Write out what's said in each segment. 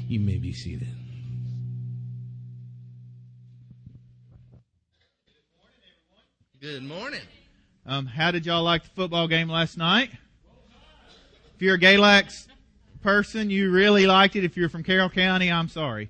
You may be seated. Good morning. How did y'all like the football game last night? If you're a Galax person, you really liked it. If you're from Carroll County, I'm sorry.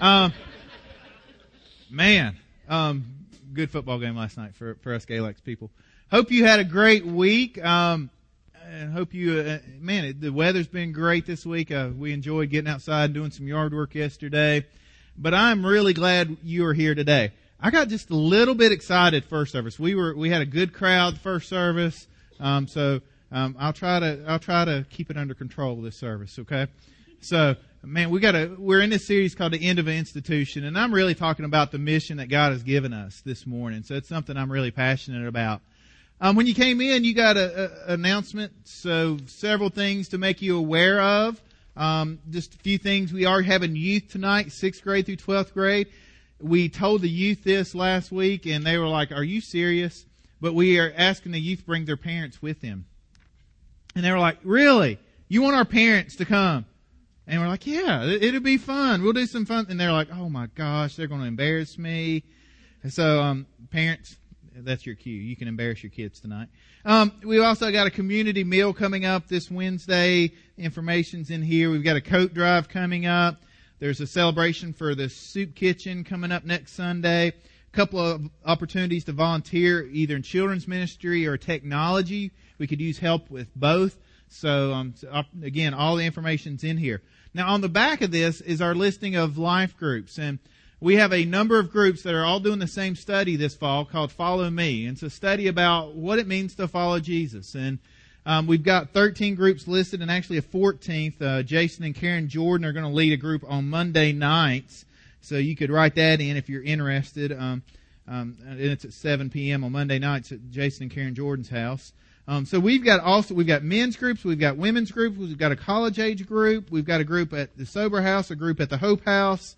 Good football game last night for us Galax people. Hope you had a great week. And hope you, the weather's been great this week. We enjoyed getting outside and doing some yard work yesterday. But I'm really glad you are here today. I got just a little bit excited first service. We had a good crowd first service. I'll try to keep it under control this service, okay? So, we're in this series called The End of an Institution, and I'm really talking about the mission that God has given us this morning. So it's something I'm really passionate about. When you came in, you got an announcement, so several things to make you aware of. Just a few things. We are having youth tonight, 6th grade through 12th grade. We told the youth this last week, and they were like, "Are you serious?" But we are asking the youth to bring their parents with them. And they were like, "Really? You want our parents to come?" And we're like, "Yeah, it'll be fun. We'll do some fun." And they're like, "Oh my gosh, they're going to embarrass me." And so, parents, that's your cue. You can embarrass your kids tonight. We also got a community meal coming up this Wednesday. Information's in here. We've got a coat drive coming up. There's a celebration for the soup kitchen coming up next Sunday. A couple of opportunities to volunteer either in children's ministry or technology. We could use help with both. So, again, all the information's in here. Now, on the back of this is our listing of life groups. And we have a number of groups that are all doing the same study this fall called Follow Me. And it's a study about what it means to follow Jesus. And we've got 13 groups listed and actually a 14th. Jason and Karen Jordan are going to lead a group on Monday nights. So you could write that in if you're interested. And it's at 7 p.m. on Monday nights at Jason and Karen Jordan's house. So we've got men's groups, we've got women's groups, we've got a college age group, we've got a group at the Sober House, a group at the Hope House.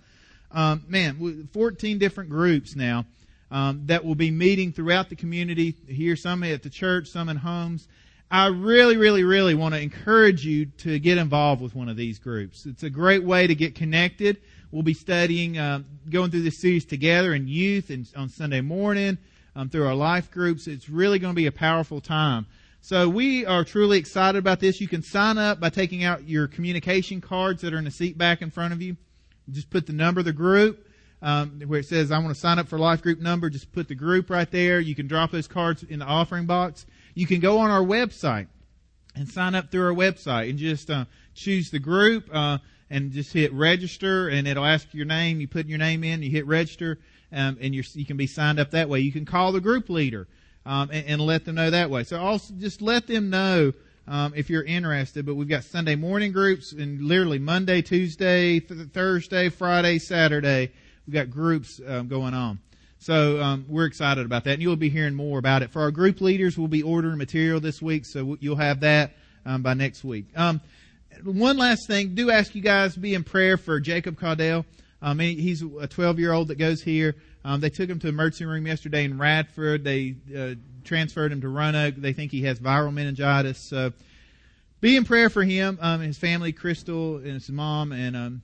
14 different groups now that will be meeting throughout the community here, some at the church, some in homes. I really, really, really want to encourage you to get involved with one of these groups. It's a great way to get connected. We'll be studying, going through this series together in youth and on Sunday morning through our life groups. It's really going to be a powerful time. So we are truly excited about this. You can sign up by taking out your communication cards that are in the seat back in front of you. Just put the number of the group where it says, "I want to sign up for life group number." Just put the group right there. You can drop those cards in the offering box. You can go on our website and sign up through our website and just choose the group and just hit register, and it'll ask your name. You put your name in, you hit register, and you can be signed up that way. You can call the group leader and let them know that way. So also just let them know if you're interested. But we've got Sunday morning groups, and literally Monday, Tuesday, Thursday, Friday, Saturday, we've got groups going on. So we're excited about that, and you'll be hearing more about it. For our group leaders, we'll be ordering material this week, so you'll have that by next week. One last thing, do ask you guys to be in prayer for Jacob Caudell. He's a 12-year-old that goes here. They took him to the emergency room yesterday in Radford. They transferred him to Roanoke. They think he has viral meningitis. So be in prayer for him, his family, Crystal and his mom, and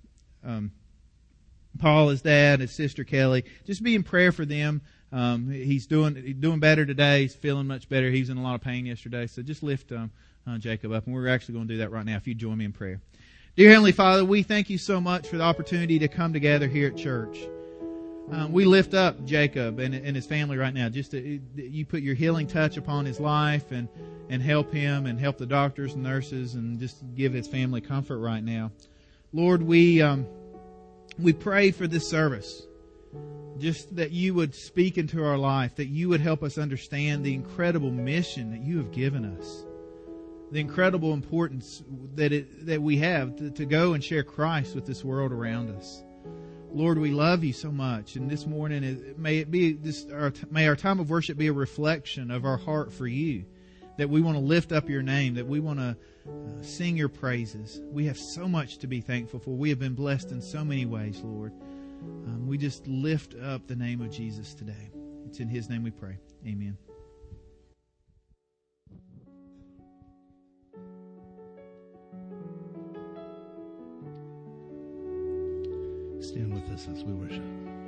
Paul, his dad, his sister Kelly. Just be in prayer for them. He's doing better today. He's feeling much better. He was in a lot of pain yesterday. So just lift Jacob up. And we're actually going to do that right now if you join me in prayer. Dear Heavenly Father, we thank you so much for the opportunity to come together here at church. We lift up Jacob and his family right now. Just you put your healing touch upon his life and help him and help the doctors and nurses and just give his family comfort right now. Lord, we pray for this service, just that you would speak into our life, that you would help us understand the incredible mission that you have given us, the incredible importance that we have to go and share Christ with this world around us. Lord, we love you so much, and this morning may our time of worship be a reflection of our heart for you, that we want to lift up your name, that we want to sing your praises. We have so much to be thankful for. We have been blessed in so many ways, Lord. We just lift up the name of Jesus today. It's in his name we pray. Amen. Stand with us as we worship.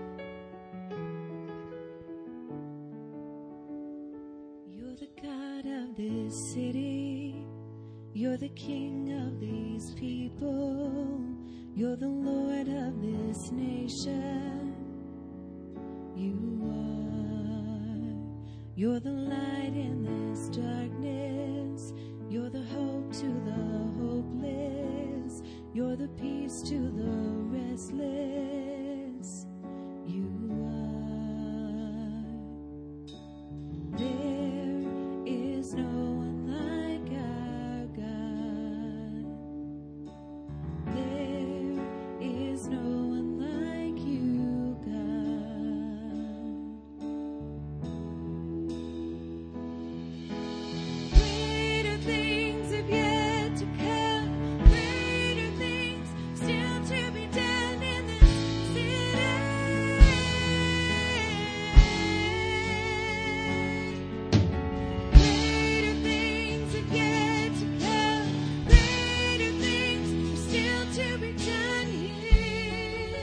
You're the God of this city. You're the King of these people. You're the Lord of this nation. You are. You're the light in this darkness. You're the hope to the hopeless. You're the peace to the restless. You are. There is no one like our God. There is no one like you, God. Greater things have yet to come. Greater things still to be done in this city. Greater things have yet to come. Greater things are still to be done here.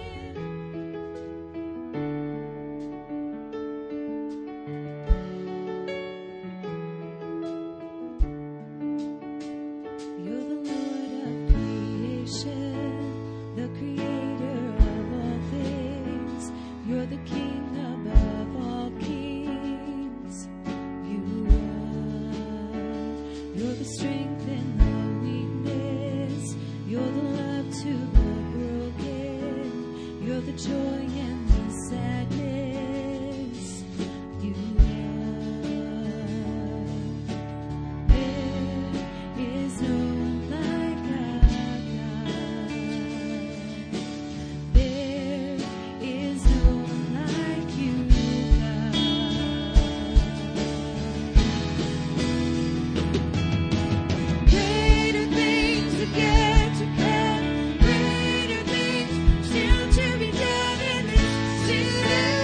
You're the Lord of creation, the creator of all things. You're the King above all kings. You are. You're the strength in the weakness. You're the love to the broken. You're the joy in the sadness. You are. There is no one like our God. There is no one like you, God. Greater things have yet to come. Greater things still to be done in this city.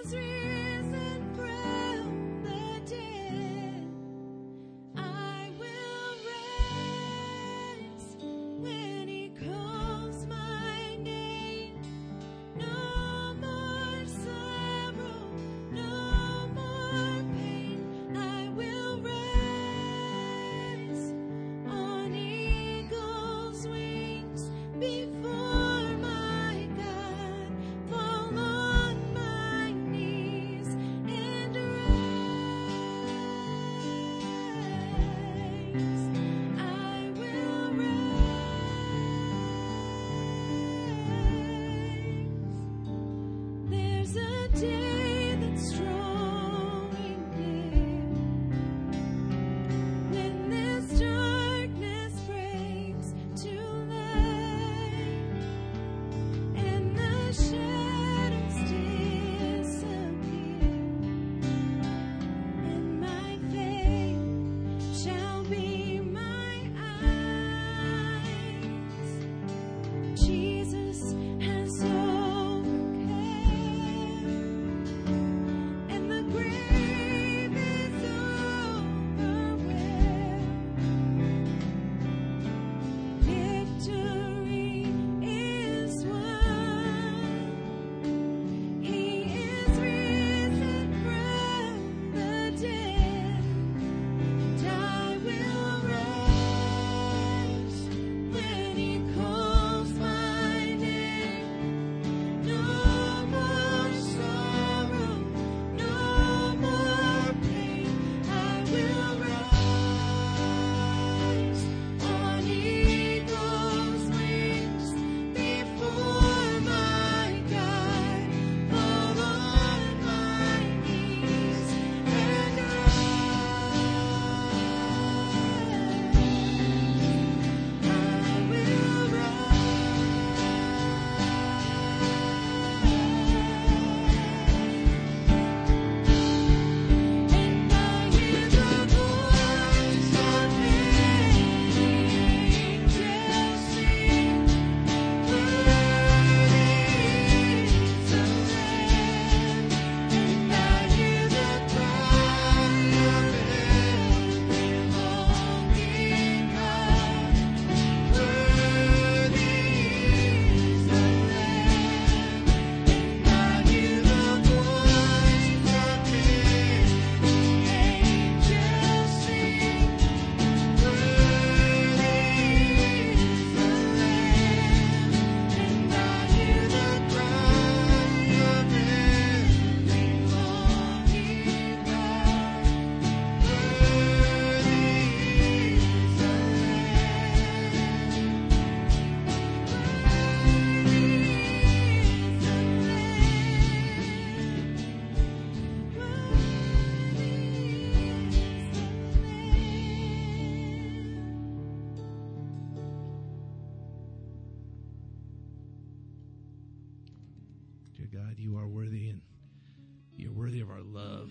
God, you are worthy, and you're worthy of our love.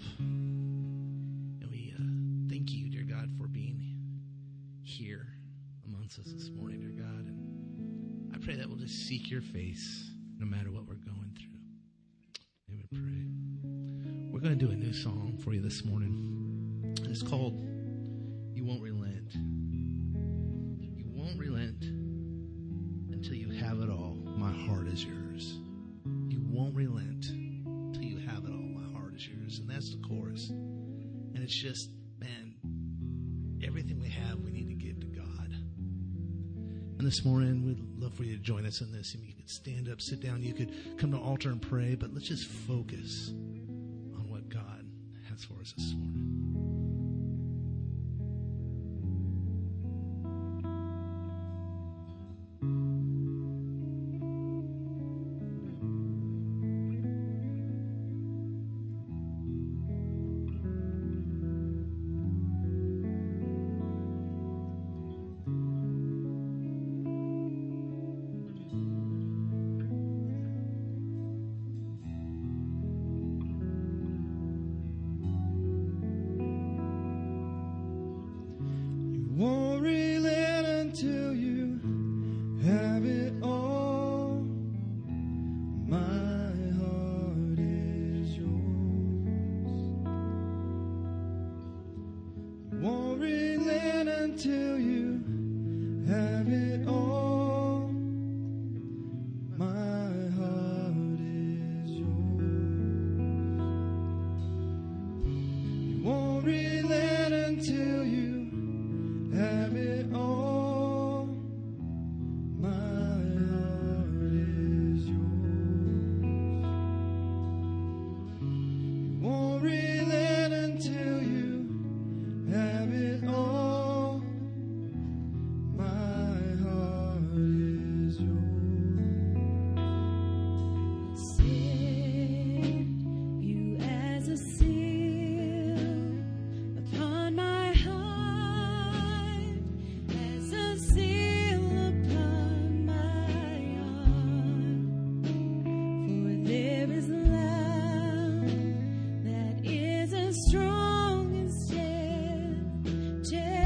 And we thank you, dear God, for being here amongst us this morning, dear God. And I pray that we'll just seek your face no matter what we're going through. And we pray. We're going to do a new song for you this morning. It's called You Won't Relent. You won't relent until you have it all. My heart is yours. You won't relent till you have it all. My heart is yours. And that's the chorus. And it's just, man, everything we have, we need to give to God. And this morning, we'd love for you to join us in this. You could stand up, sit down. You could come to the altar and pray. But let's just focus on what God has for us this morning. until you have it all. My heart is yours. You won't relent until you have it all. My heart is yours. You won't relent until you have it all. My heart is yours. Set you as a seal upon my heart, as a seal upon my arm. For there is love that is as strong and steadfast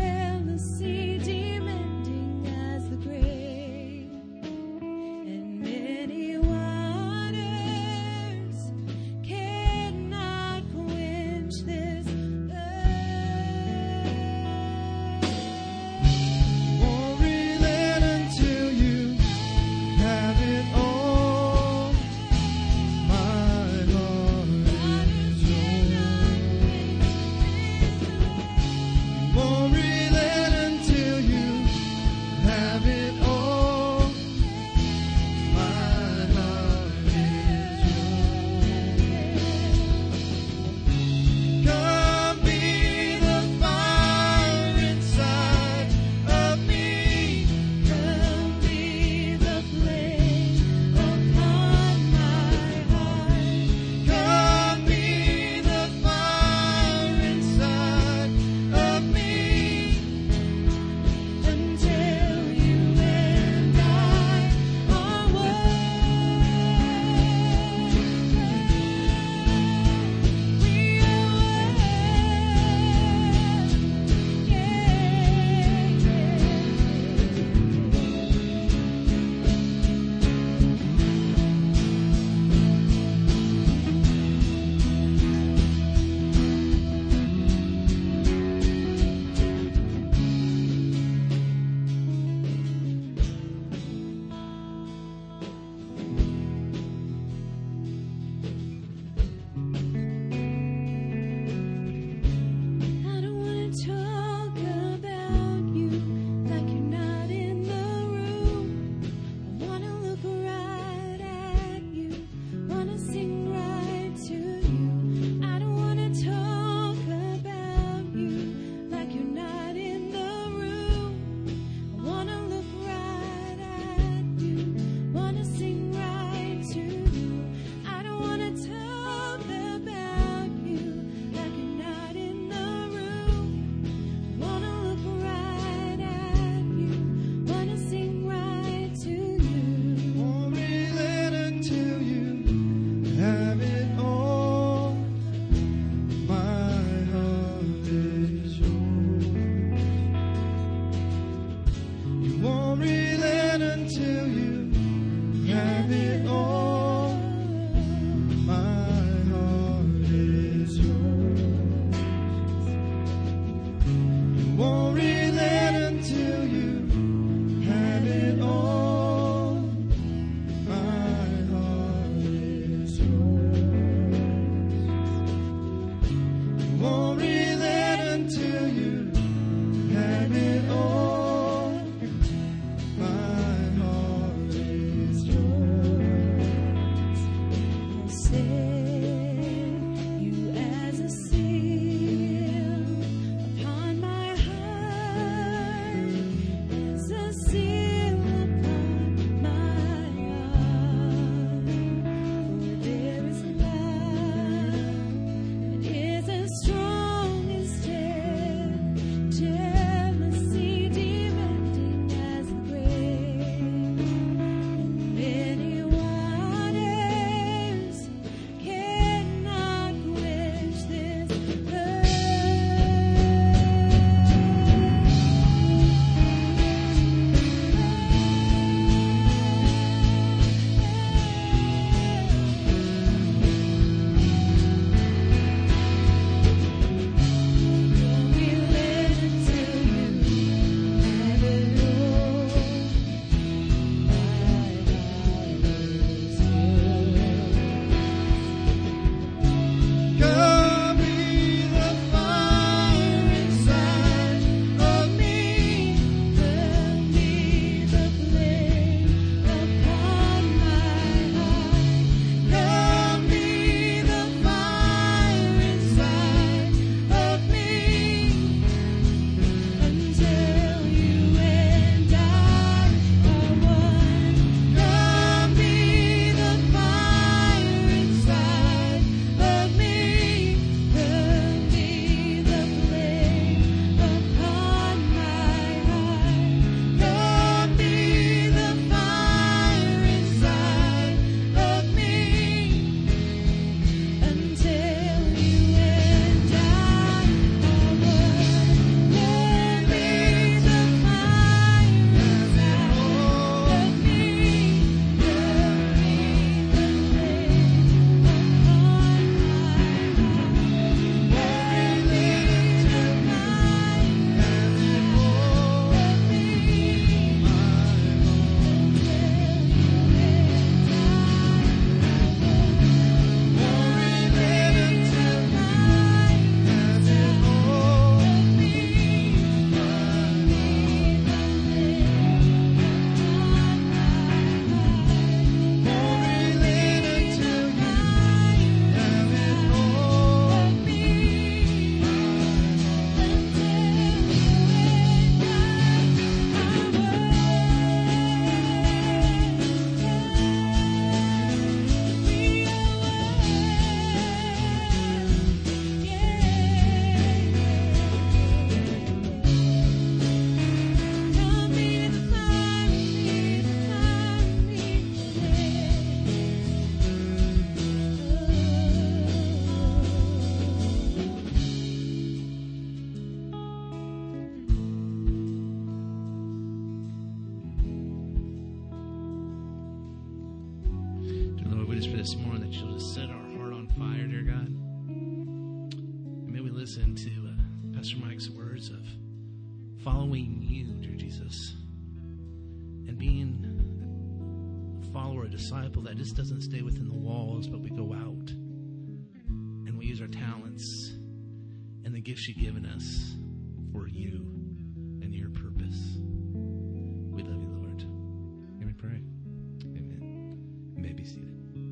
fire, dear God. And may we listen to Pastor Mike's words of following you, dear Jesus, and being a follower, a disciple that just doesn't stay within the walls, but we go out and we use our talents and the gifts you've given us for you and your purpose. We love you, Lord. And we pray. Amen. You may be seated.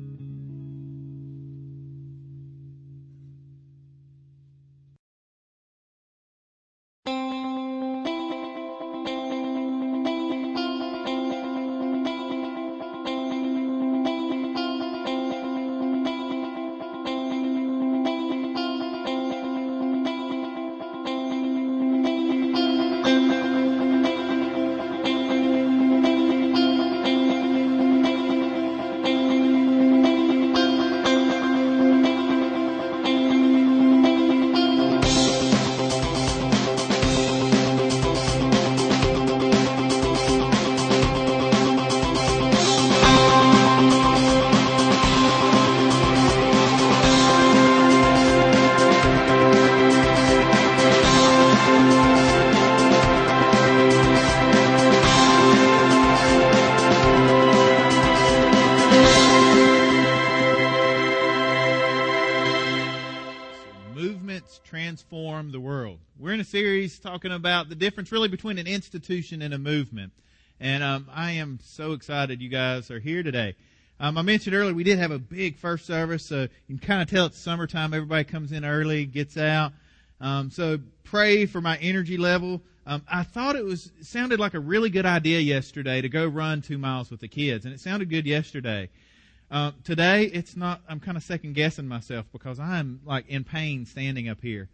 Transform the world. We're in a series talking about the difference really between an institution and a movement. And I am so excited you guys are here today. I mentioned earlier we did have a big first service, so you can kind of tell it's summertime. Everybody comes in early, gets out. So pray for my energy level. I thought it sounded like a really good idea yesterday to go run 2 miles with the kids, and it sounded good yesterday. Today, it's not. I'm kind of second guessing myself because I'm like in pain standing up here.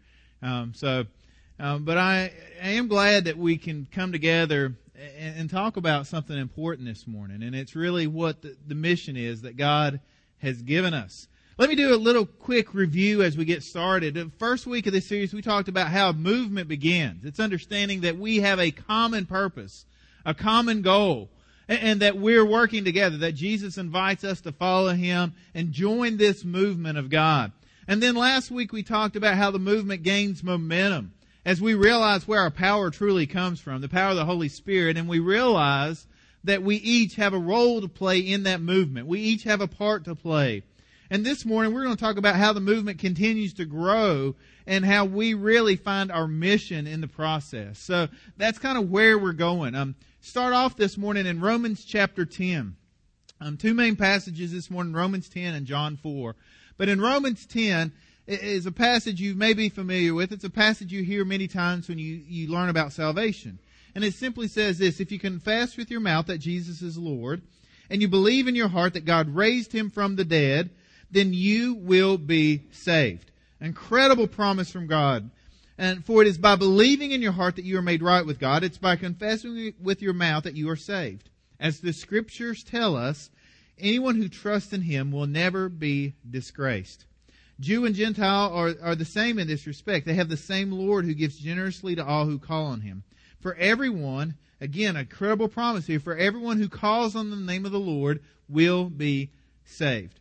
But I am glad that we can come together and talk about something important this morning, and it's really what the mission is that God has given us. Let me do a little quick review as we get started. The first week of this series, we talked about how movement begins. It's understanding that we have a common purpose, a common goal, and that we're working together, that Jesus invites us to follow Him and join this movement of God. And then last week we talked about how the movement gains momentum as we realize where our power truly comes from, the power of the Holy Spirit, and we realize that we each have a role to play in that movement. We each have a part to play. And this morning we're going to talk about how the movement continues to grow and how we really find our mission in the process. So that's kind of where we're going. Start off this morning in Romans chapter 10. Two main passages this morning, Romans 10 and John 4. But in Romans 10 is a passage you may be familiar with. It's a passage you hear many times when you learn about salvation. And it simply says this: if you confess with your mouth that Jesus is Lord, and you believe in your heart that God raised Him from the dead, then you will be saved. Incredible promise from God. And for it is by believing in your heart that you are made right with God. It's by confessing with your mouth that you are saved. As the Scriptures tell us, anyone who trusts in Him will never be disgraced. Jew and Gentile are the same in this respect. They have the same Lord who gives generously to all who call on Him. For everyone, again, a credible promise here, for everyone who calls on the name of the Lord will be saved.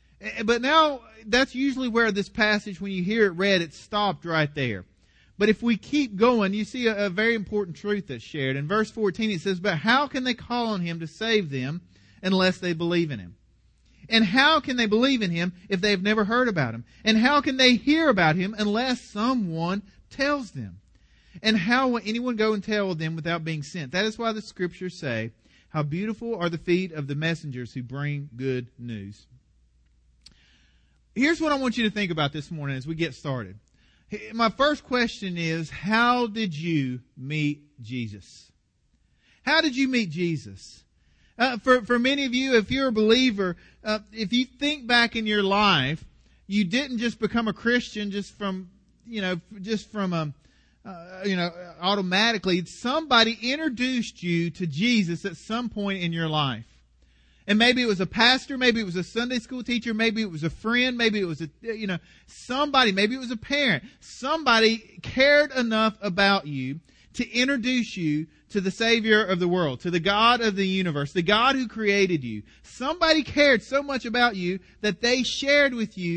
But now, that's usually where this passage, when you hear it read, it's stopped right there. But if we keep going, you see a very important truth that's shared. In verse 14 it says, but how can they call on Him to save them unless they believe in Him? And how can they believe in Him if they have never heard about Him? And how can they hear about Him unless someone tells them? And how will anyone go and tell them without being sent? That is why the Scriptures say, how beautiful are the feet of the messengers who bring good news. Here's what I want you to think about this morning as we get started. My first question is, how did you meet Jesus? How did you meet Jesus? For many of you, if you're a believer, if you think back in your life, you didn't just become a Christian automatically. Somebody introduced you to Jesus at some point in your life. And maybe it was a pastor, maybe it was a Sunday school teacher, maybe it was a friend, maybe it was somebody, maybe it was a parent. Somebody cared enough about you to introduce you to the Savior of the world, to the God of the universe, the God who created you. Somebody cared so much about you that they shared with you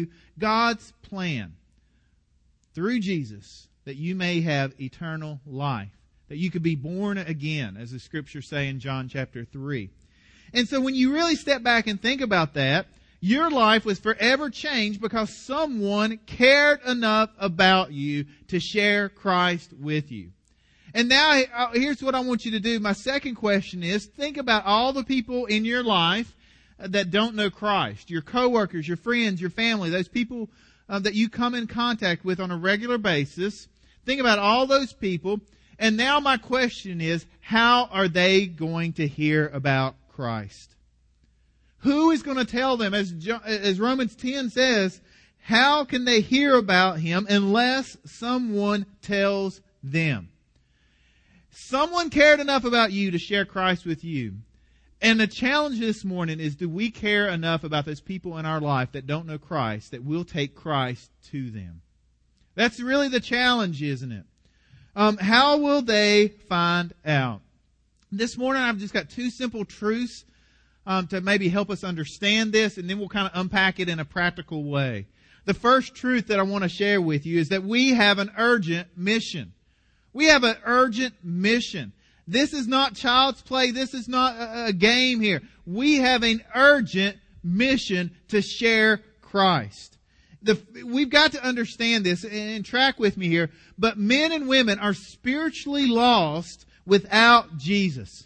God's plan through Jesus that you may have eternal life, that you could be born again, as the scriptures say in John chapter 3. And so when you really step back and think about that, your life was forever changed because someone cared enough about you to share Christ with you. And now, here's what I want you to do. My second question is, think about all the people in your life that don't know Christ. Your coworkers, your friends, your family, those people that you come in contact with on a regular basis. Think about all those people. And now my question is, how are they going to hear about Christ? Who is going to tell them? As Romans 10 says, how can they hear about Him unless someone tells them? Someone cared enough about you to share Christ with you. And the challenge this morning is, do we care enough about those people in our life that don't know Christ that we'll take Christ to them? That's really the challenge, isn't it? How will they find out? This morning I've just got two simple truths to maybe help us understand this, and then we'll kind of unpack it in a practical way. The first truth that I want to share with you is that we have an urgent mission. We have an urgent mission. This is not child's play. This is not a game here. We have an urgent mission to share Christ. We've got to understand this and track with me here. But men and women are spiritually lost without Jesus.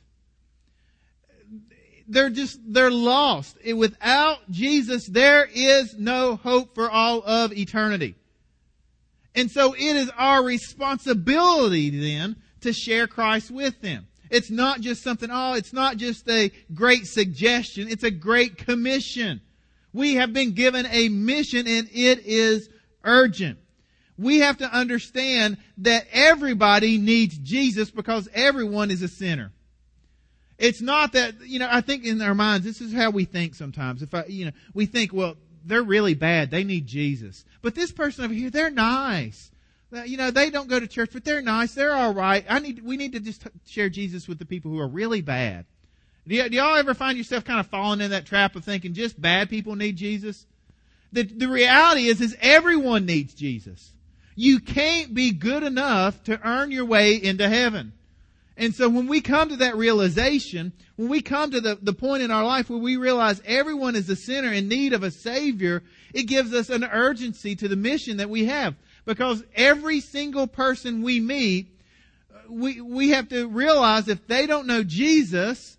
They're lost. Without Jesus, there is no hope for all of eternity. And so it is our responsibility then to share Christ with them. It's not just something, it's not just a great suggestion. It's a great commission. We have been given a mission, and it is urgent. We have to understand that everybody needs Jesus because everyone is a sinner. It's not that, I think in our minds, this is how we think sometimes. We think, well, they're really bad. They need Jesus. But this person over here, they're nice. They don't go to church, but they're nice. They're all right. We need to just share Jesus with the people who are really bad. Do y'all ever find yourself kind of falling in that trap of thinking just bad people need Jesus? The reality is everyone needs Jesus. You can't be good enough to earn your way into heaven. And so when we come to that realization, when we come to the point in our life where we realize everyone is a sinner in need of a Savior, it gives us an urgency to the mission that we have. Because every single person we meet, we have to realize if they don't know Jesus,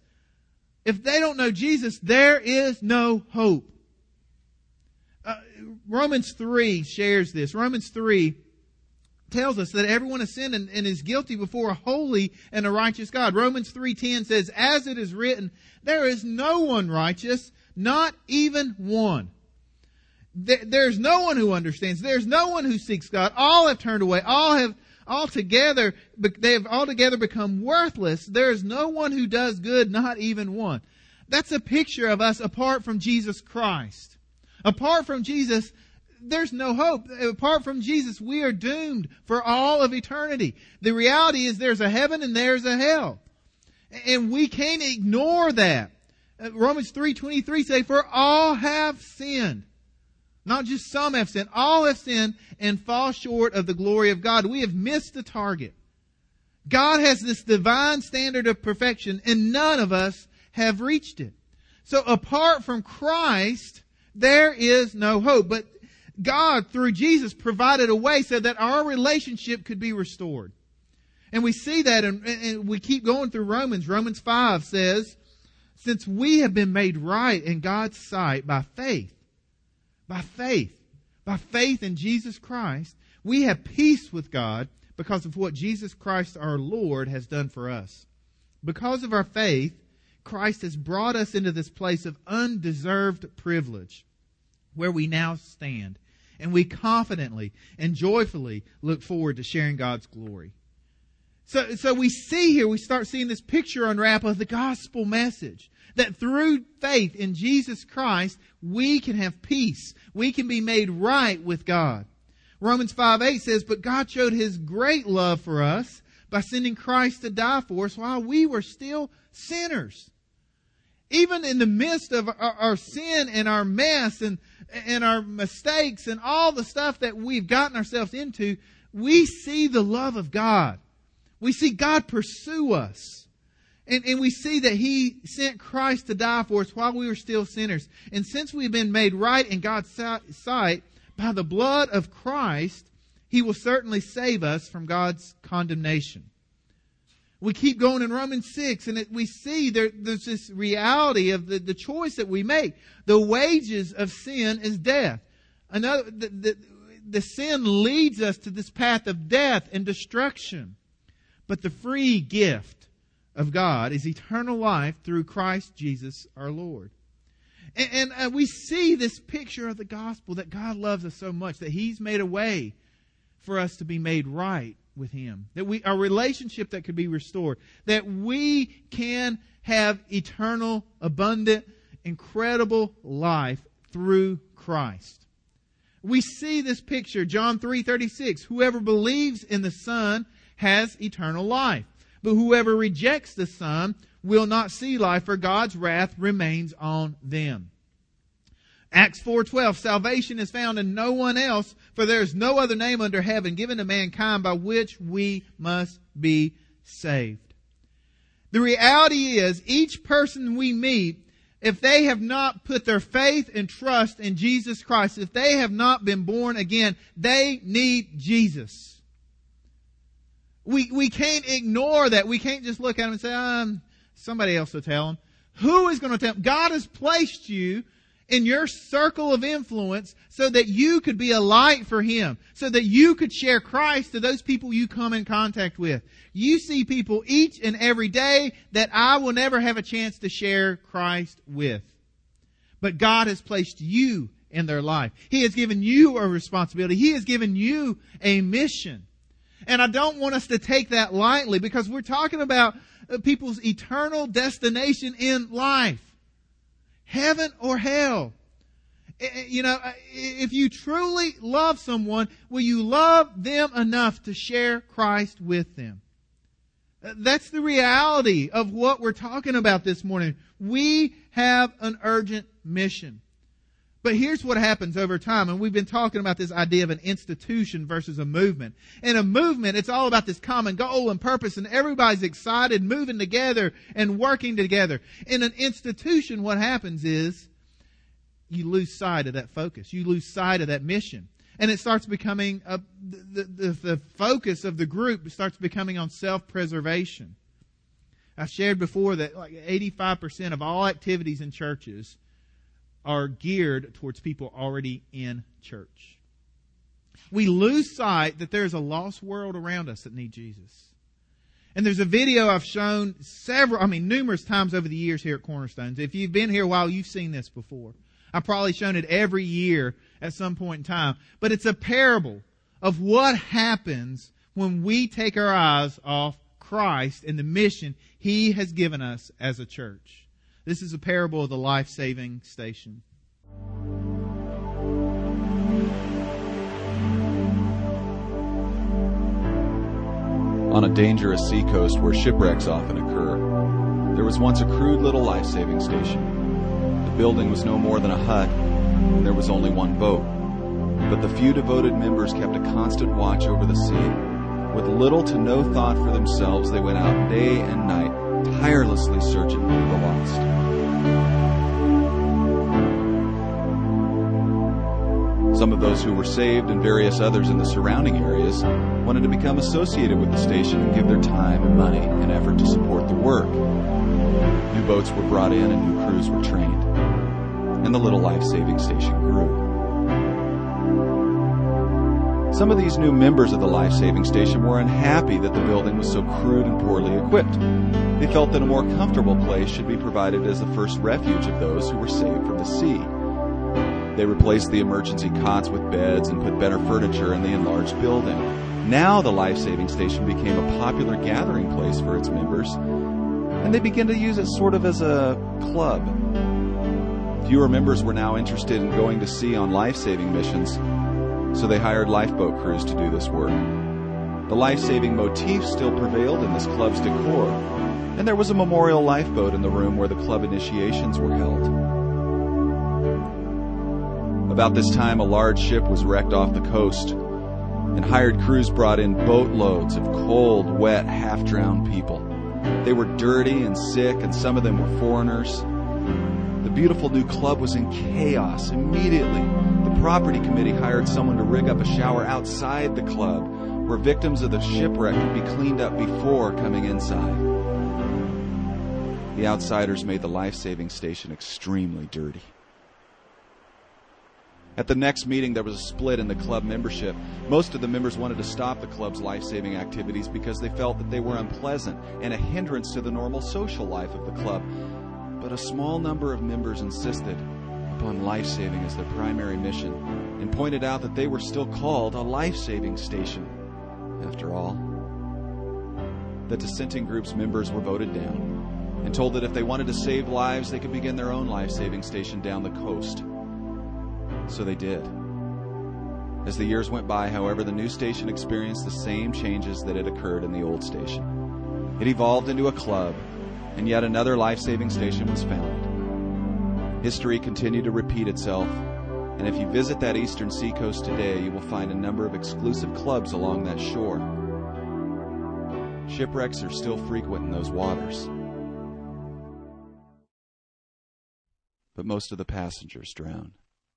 there is no hope. Romans 3 shares this. Romans 3 tells us that everyone has sinned and is guilty before a holy and a righteous God. Romans 3:10 says, as it is written, there is no one righteous, not even one. There's no one who understands. There's no one who seeks God. All have turned away. They have altogether become worthless. There is no one who does good, not even one. That's a picture of us apart from Jesus Christ. Apart from Jesus, there's no hope. Apart from Jesus, we are doomed for all of eternity. The reality is there's a heaven and there's a hell. And we can't ignore that. Romans 3:23 say, for all have sinned. Not just some have sinned. All have sinned and fall short of the glory of God. We have missed the target. God has this divine standard of perfection, and none of us have reached it. So apart from Christ, there is no hope. But God, through Jesus, provided a way so that our relationship could be restored. And we see that, and we keep going through Romans. Romans 5 says, since we have been made right in God's sight by faith in Jesus Christ, we have peace with God because of what Jesus Christ our Lord has done for us. Because of our faith, Christ has brought us into this place of undeserved privilege where we now stand. And we confidently and joyfully look forward to sharing God's glory. So we see here, we start seeing this picture unwrap of the gospel message. That through faith in Jesus Christ, we can have peace. We can be made right with God. Romans 5:8 says, but God showed His great love for us by sending Christ to die for us while we were still sinners. Even in the midst of our sin and our mess and our mistakes and all the stuff that we've gotten ourselves into, we see the love of God. We see God pursue us. And we see that He sent Christ to die for us while we were still sinners. And since we've been made right in God's sight by the blood of Christ, He will certainly save us from God's condemnation. We keep going in Romans 6, and we see there's this reality of the choice that we make. The wages of sin is death. The sin leads us to this path of death and destruction. But the free gift of God is eternal life through Christ Jesus our Lord. And we see this picture of the gospel that God loves us so much that He's made a way for us to be made right with Him. That our relationship that could be restored. That we can have eternal, abundant, incredible life through Christ. We see this picture, John 3:36. Whoever believes in the Son has eternal life. But whoever rejects the Son will not see life, for God's wrath remains on them. Acts 4:12, salvation is found in no one else, for there is no other name under heaven given to mankind by which we must be saved. The reality is, each person we meet, if they have not put their faith and trust in Jesus Christ, if they have not been born again, they need Jesus. We can't ignore that. We can't just look at them and say, somebody else will tell them. Who is going to tell them? God has placed you in your circle of influence so that you could be a light for Him, so that you could share Christ to those people you come in contact with. You see people each and every day that I will never have a chance to share Christ with. But God has placed you in their life. He has given you a responsibility. He has given you a mission. And I don't want us to take that lightly, because we're talking about people's eternal destination in life. Heaven or hell. You know, if you truly love someone, will you love them enough to share Christ with them? That's the reality of what we're talking about this morning. We have an urgent mission. But here's what happens over time, and we've been talking about this idea of an institution versus a movement. In a movement, it's all about this common goal and purpose, and everybody's excited, moving together and working together. In an institution, what happens is you lose sight of that focus. You lose sight of that mission. And it starts becoming, the focus of the group starts becoming on self-preservation. I've shared before that like 85% of all activities in churches are geared towards people already in church. We lose sight that there's a lost world around us that need Jesus. And there's a video I've shown numerous times over the years here at Cornerstones. If you've been here a while, you've seen this before. I've probably shown it every year at some point in time. But it's a parable of what happens when we take our eyes off Christ and the mission He has given us as a church. This is a parable of the life-saving station. On a dangerous seacoast where shipwrecks often occur, there was once a crude little life-saving station. The building was no more than a hut, and there was only one boat. But the few devoted members kept a constant watch over the sea. With little to no thought for themselves, they went out day and night, tirelessly searching for the lost. Some of those who were saved and various others in the surrounding areas wanted to become associated with the station and give their time and money and effort to support the work. New boats were brought in and new crews were trained. And the little life-saving station grew. Some of these new members of the life-saving station were unhappy that the building was so crude and poorly equipped. They felt that a more comfortable place should be provided as the first refuge of those who were saved from the sea. They replaced the emergency cots with beds and put better furniture in the enlarged building. Now the life-saving station became a popular gathering place for its members, and they began to use it sort of as a club. Fewer members were now interested in going to sea on life-saving missions, so they hired lifeboat crews to do this work. The life-saving motif still prevailed in this club's decor, and there was a memorial lifeboat in the room where the club initiations were held. About this time, a large ship was wrecked off the coast, and hired crews brought in boatloads of cold, wet, half-drowned people. They were dirty and sick, and some of them were foreigners. The beautiful new club was in chaos immediately. The property committee hired someone to rig up a shower outside the club, where victims of the shipwreck could be cleaned up before coming inside. The outsiders made the life-saving station extremely dirty. At the next meeting, there was a split in the club membership. Most of the members wanted to stop the club's life-saving activities because they felt that they were unpleasant and a hindrance to the normal social life of the club. But a small number of members insisted upon life-saving as their primary mission and pointed out that they were still called a life-saving station, after all. The dissenting group's members were voted down and told that if they wanted to save lives, they could begin their own life-saving station down the coast. So they did. As the years went by, however, the new station experienced the same changes that had occurred in the old station. It evolved into a club, and yet another life-saving station was found. History continued to repeat itself, and if you visit that eastern seacoast today, you will find a number of exclusive clubs along that shore. Shipwrecks are still frequent in those waters, but most of the passengers drown.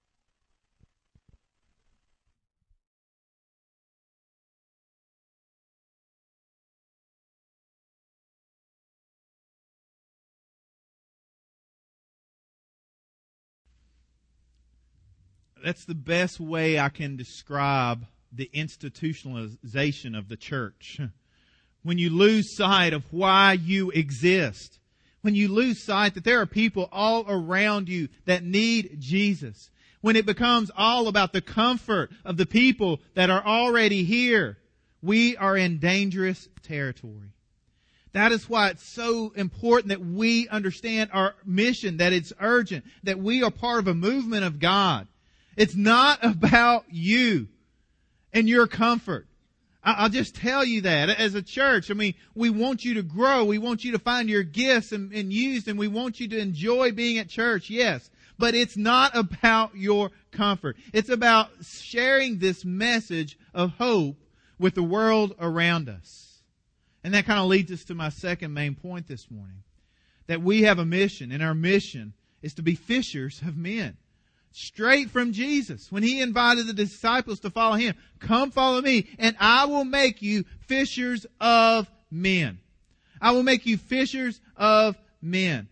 That's the best way I can describe the institutionalization of the church. When you lose sight of why you exist, when you lose sight that there are people all around you that need Jesus, when it becomes all about the comfort of the people that are already here, we are in dangerous territory. That is why it's so important that we understand our mission, that it's urgent, that we are part of a movement of God. It's not about you and your comfort. I'll just tell you that. As a church, we want you to grow. We want you to find your gifts and use them. We want you to enjoy being at church, yes. But it's not about your comfort. It's about sharing this message of hope with the world around us. And that kind of leads us to my second main point this morning. That we have a mission, and our mission is to be fishers of men. Straight from Jesus, when He invited the disciples to follow Him. Come follow me, and I will make you fishers of men. I will make you fishers of men.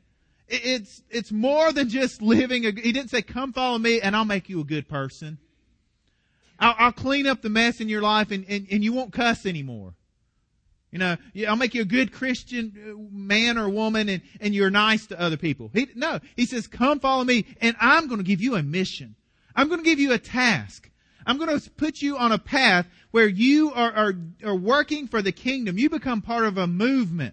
It's more than just living. He didn't say, come follow me, and I'll make you a good person. I'll clean up the mess in your life, and you won't cuss anymore. I'll make you a good Christian man or woman, and you're nice to other people. He says, come follow me, and I'm going to give you a mission. I'm going to give you a task. I'm going to put you on a path where you are working for the kingdom. You become part of a movement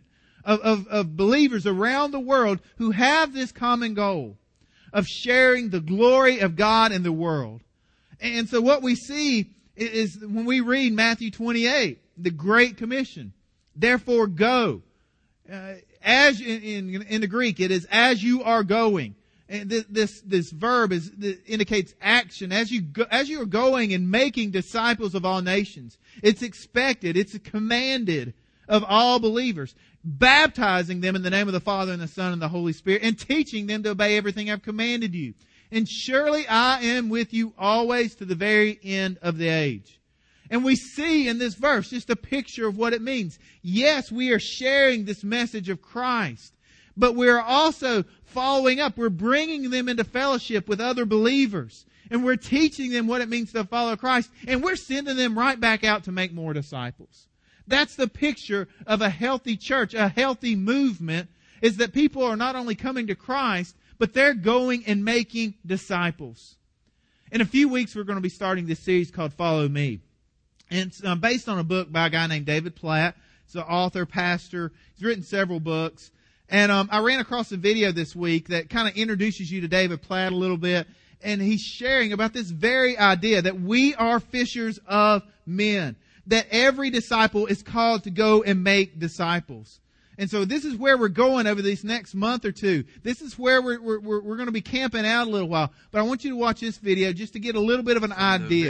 of believers around the world who have this common goal of sharing the glory of God in the world. And so what we see is when we read Matthew 28, the Great Commission. Therefore go. As in the Greek, it is as you are going. And this verb indicates action. As you are going and making disciples of all nations, it's expected, it's commanded of all believers, baptizing them in the name of the Father and the Son and the Holy Spirit, and teaching them to obey everything I've commanded you. And surely I am with you always to the very end of the age. And we see in this verse just a picture of what it means. Yes, we are sharing this message of Christ, but we're also following up. We're bringing them into fellowship with other believers, and we're teaching them what it means to follow Christ, and we're sending them right back out to make more disciples. That's the picture of a healthy church, a healthy movement, is that people are not only coming to Christ, but they're going and making disciples. In a few weeks, we're going to be starting this series called Follow Me. And it's based on a book by a guy named David Platt. He's an author, pastor. He's written several books. And I ran across a video this week that kind of introduces you to David Platt a little bit. And he's sharing about this very idea that we are fishers of men. that every disciple is called to go and make disciples. And so this is where we're going over this next month or two. This is where we're going to be camping out a little while. But I want you to watch this video just to get a little bit of an idea.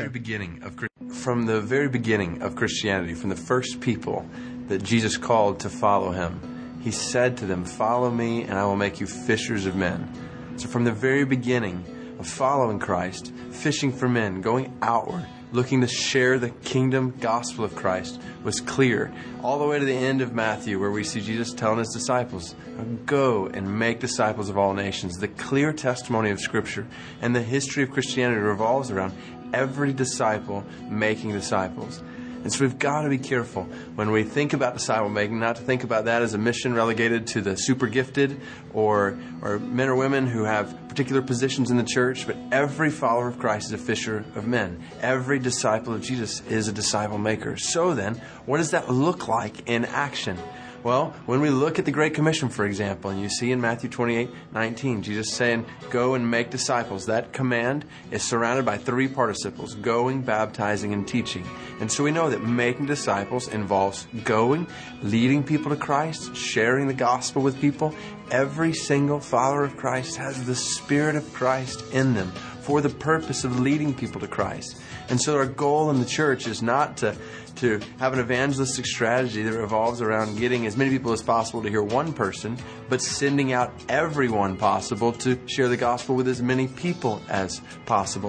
From the very beginning of Christianity, from the first people that Jesus called to follow Him, He said to them, "Follow me and I will make you fishers of men." So from the very beginning of following Christ, fishing for men, going outward, looking to share the kingdom gospel of Christ was clear. All the way to the end of Matthew, where we see Jesus telling His disciples, "Go and make disciples of all nations." The clear testimony of Scripture and the history of Christianity revolves around every disciple making disciples. And so we've got to be careful when we think about disciple making, not to think about that as a mission relegated to the super gifted or men or women who have particular positions in the church, but every follower of Christ is a fisher of men. Every disciple of Jesus is a disciple maker. So then, what does that look like in action? Well, when we look at the Great Commission, for example, and you see in Matthew 28:19, Jesus saying, "Go and make disciples." That command is surrounded by three participles: going, baptizing, and teaching. And so we know that making disciples involves going, leading people to Christ, sharing the gospel with people. Every single follower of Christ has the Spirit of Christ in them for the purpose of leading people to Christ. And so our goal in the church is not to have an evangelistic strategy that revolves around getting as many people as possible to hear one person, but sending out everyone possible to share the gospel with as many people as possible.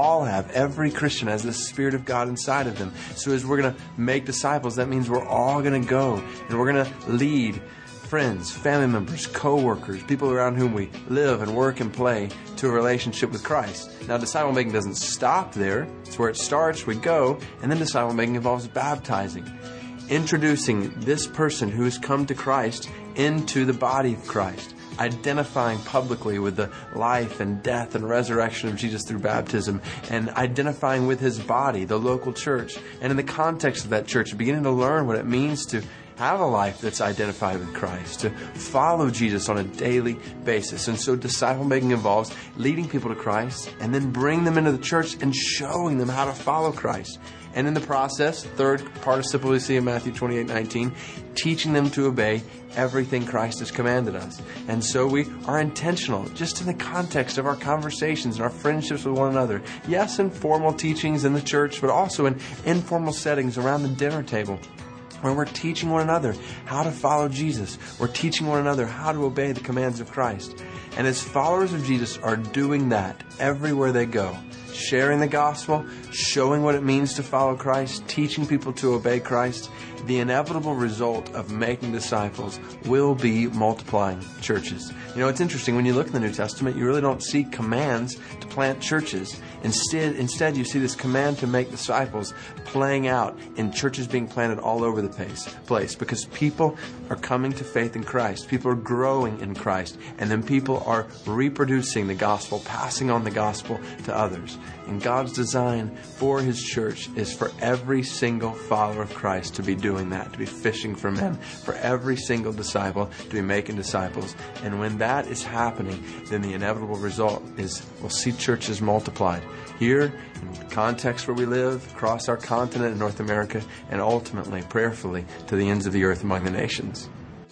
Every Christian has the Spirit of God inside of them. So as we're going to make disciples, that means we're all going to go and we're going to lead friends, family members, co-workers, people around whom we live and work and play to a relationship with Christ. Now, disciple making doesn't stop there. It's where it starts. We go, and then disciple making involves baptizing, introducing this person who has come to Christ into the body of Christ, identifying publicly with the life and death and resurrection of Jesus through baptism, and identifying with His body, the local church, and in the context of that church, beginning to learn what it means to have a life that's identified with Christ, to follow Jesus on a daily basis. And so disciple making involves leading people to Christ and then bring them into the church and showing them how to follow Christ. And in the process, third participle we see in Matthew 28:19, teaching them to obey everything Christ has commanded us. And so we are intentional, just in the context of our conversations and our friendships with one another. Yes, in formal teachings in the church, but also in informal settings around the dinner table, where we're teaching one another how to follow Jesus. We're teaching one another how to obey the commands of Christ. And as followers of Jesus are doing that everywhere they go, sharing the gospel, showing what it means to follow Christ, teaching people to obey Christ, the inevitable result of making disciples will be multiplying churches. You know, it's interesting. When you look in the New Testament, you really don't see commands to plant churches. Instead, you see this command to make disciples playing out in churches being planted all over the place, because people are coming to faith in Christ. People are growing in Christ. And then people are reproducing the gospel, passing on the gospel to others. And God's design for His church is for every single follower of Christ to be doing that, to be fishing for men, for every single disciple to be making disciples. And when that is happening, then the inevitable result is we'll see churches multiplied here, in the context where we live, across our continent in North America, and ultimately, prayerfully, to the ends of the earth among the nations.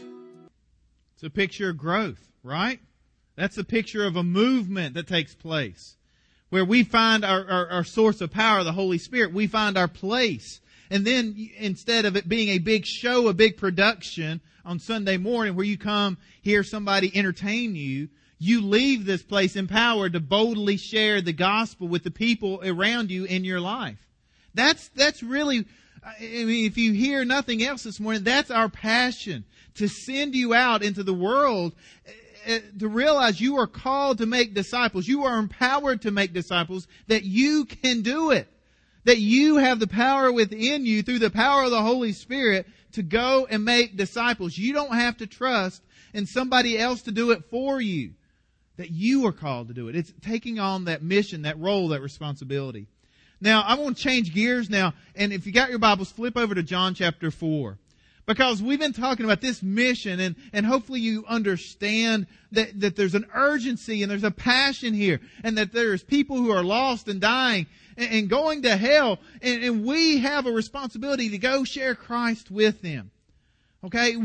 It's a picture of growth, right? That's a picture of a movement that takes place, where we find our source of power, the Holy Spirit. We find our place. And then instead of it being a big show, a big production on Sunday morning where you come hear somebody entertain you, you leave this place empowered to boldly share the gospel with the people around you in your life. That's really, I mean, if you hear nothing else this morning, that's our passion, to send you out into the world, to realize you are called to make disciples. You are empowered to make disciples, that you can do it. That you have the power within you through the power of the Holy Spirit to go and make disciples. You don't have to trust in somebody else to do it for you. That you are called to do it. It's taking on that mission, that role, that responsibility. Now, I want to change gears now. And if you got your Bibles, flip over to John chapter 4. Because we've been talking about this mission, and hopefully you understand that there's an urgency and there's a passion here, and that there's people who are lost and dying and going to hell, and we have a responsibility to go share Christ with them. Okay?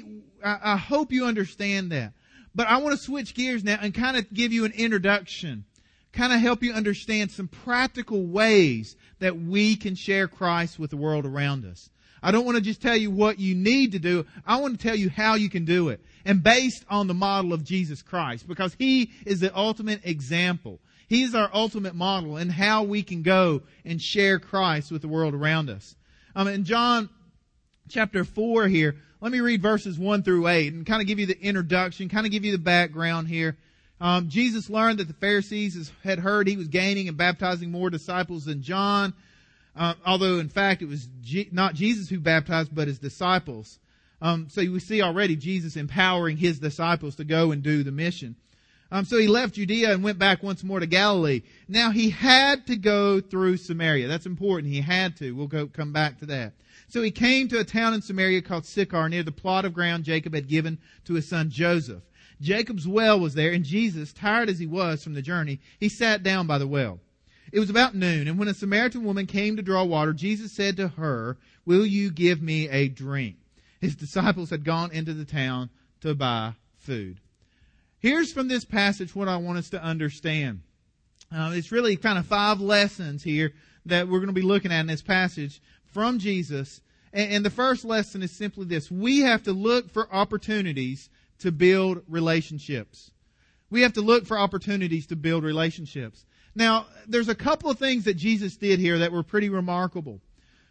I hope you understand that. But I want to switch gears now and kind of give you an introduction, kind of help you understand some practical ways that we can share Christ with the world around us. I don't want to just tell you what you need to do. I want to tell you how you can do it. And based on the model of Jesus Christ, because He is the ultimate example. He is our ultimate model in how we can go and share Christ with the world around us. In John chapter 4 here, let me read verses 1 through 8 and kind of give you the introduction, kind of give you the background here. Jesus learned that the Pharisees had heard He was gaining and baptizing more disciples than John. Although in fact it was not Jesus who baptized, but His disciples. So we see already Jesus empowering His disciples to go and do the mission. So He left Judea and went back once more to Galilee. Now He had to go through Samaria. That's important. He had to. We'll come back to that. So He came to a town in Samaria called Sychar, near the plot of ground Jacob had given to his son Joseph. Jacob's well was there, and Jesus, tired as He was from the journey, He sat down by the well. It was about noon, and when a Samaritan woman came to draw water, Jesus said to her, "Will you give me a drink?" His disciples had gone into the town to buy food. Here's from this passage what I want us to understand. It's really kind of 5 lessons here that we're going to be looking at in this passage from Jesus. And the first lesson is simply this. We have to look for opportunities to build relationships. We have to look for opportunities to build relationships. Now, there's a couple of things that Jesus did here that were pretty remarkable.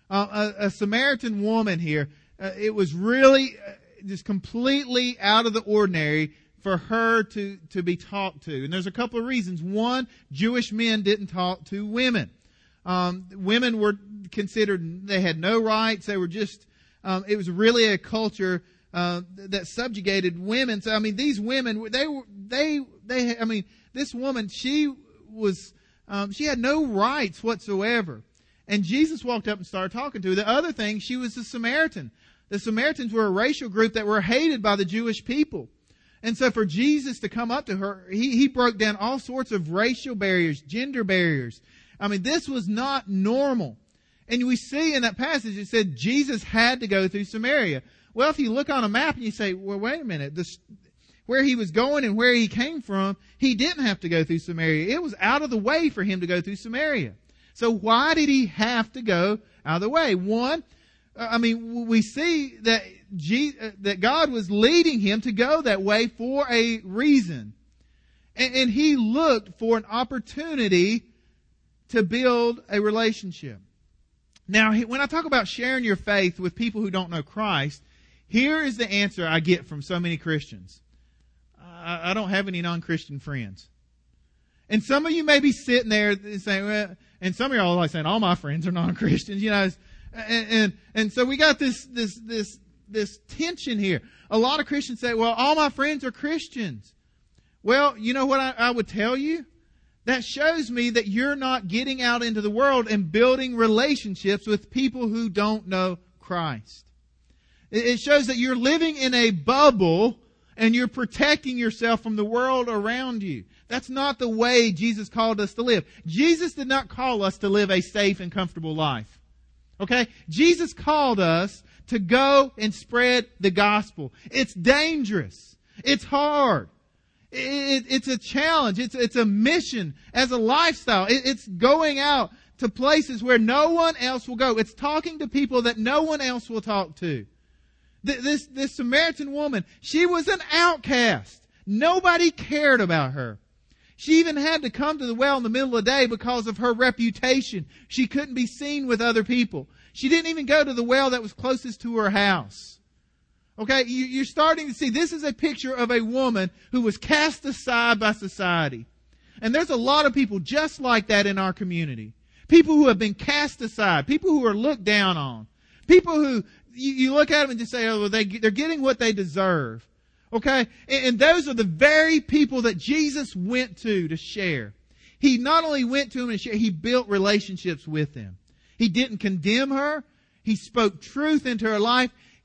A Samaritan woman here, it was really just completely out of the ordinary for her to be talked to. And there's a couple of reasons. One, Jewish men didn't talk to women. Women were considered, they had no rights. They were just, it was really a culture that subjugated women. So, these women, this woman, she had no rights whatsoever. And Jesus walked up and started talking to her. The other thing, she was a Samaritan. The Samaritans were a racial group that were hated by the Jewish people. And so for Jesus to come up to her, he broke down all sorts of racial barriers, gender barriers. This was not normal. And we see in that passage, it said Jesus had to go through Samaria. Well, if you look on a map and you say, well, wait a minute, where He was going and where He came from, He didn't have to go through Samaria. It was out of the way for Him to go through Samaria. So why did He have to go out of the way? One, we see that God was leading Him to go that way for a reason. And He looked for an opportunity to build a relationship. Now, when I talk about sharing your faith with people who don't know Christ, here is the answer I get from so many Christians. I don't have any non-Christian friends. And some of you may be sitting there saying, well, and some of you are like saying, all my friends are non-Christians, and so we got this tension here. A lot of Christians say, well, all my friends are Christians. Well, you know what I would tell you? That shows me that you're not getting out into the world and building relationships with people who don't know Christ. It shows that you're living in a bubble and you're protecting yourself from the world around you. That's not the way Jesus called us to live. Jesus did not call us to live a safe and comfortable life. Okay? Jesus called us to go and spread the gospel. It's dangerous. It's hard. It's a challenge. It's a mission as a lifestyle. It's going out to places where no one else will go. It's talking to people that no one else will talk to. This Samaritan woman, she was an outcast. Nobody cared about her. She even had to come to the well in the middle of the day because of her reputation. She couldn't be seen with other people. She didn't even go to the well that was closest to her house. Okay, you're starting to see this is a picture of a woman who was cast aside by society. And there's a lot of people just like that in our community. People who have been cast aside. People who are looked down on. People who, you look at them and just say, oh, well, they're getting what they deserve. Okay? And those are the very people that Jesus went to share. He not only went to them to share, He built relationships with them. He didn't condemn her. He spoke truth into her life.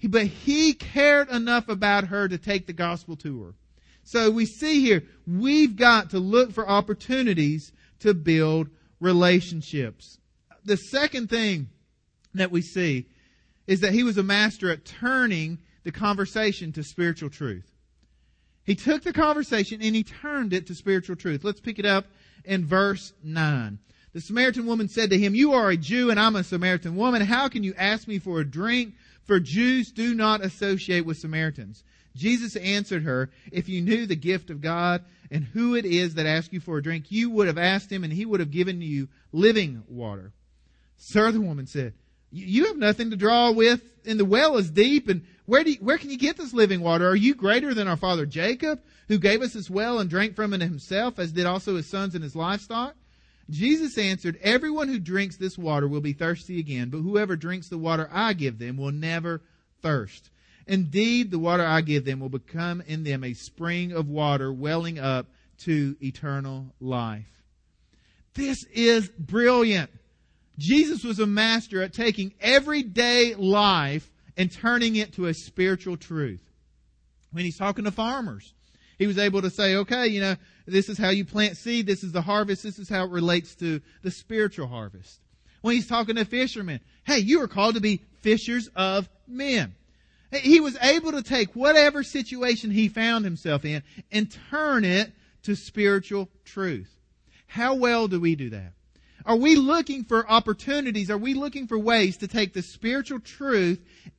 But he cared enough about her to take the gospel to her. So we see here, we've got to look for opportunities to build relationships. The second thing that we see is that he was a master at turning the conversation to spiritual truth. He took the conversation and he turned it to spiritual truth. Let's pick it up in verse 9. The Samaritan woman said to him, "You are a Jew and I'm a Samaritan woman. How can you ask me for a drink? For Jews do not associate with Samaritans." Jesus answered her, "If you knew the gift of God and who it is that asks you for a drink, you would have asked him and he would have given you living water." "Sir," the woman said, "you have nothing to draw with and the well is deep. And where can you get this living water? Are you greater than our father Jacob, who gave us this well and drank from it himself, as did also his sons and his livestock?" Jesus answered, "Everyone who drinks this water will be thirsty again, but whoever drinks the water I give them will never thirst. Indeed, the water I give them will become in them a spring of water welling up to eternal life." This is brilliant. Jesus was a master at taking everyday life and turning it to a spiritual truth. When he's talking to farmers, he was able to say, okay, this is how you plant seed. This is the harvest. This is how it relates to the spiritual harvest. When he's talking to fishermen, hey, you are called to be fishers of men. He was able to take whatever situation he found himself in and turn it to spiritual truth. How well do we do that? Are we looking for opportunities? Are we looking for ways to take the spiritual truth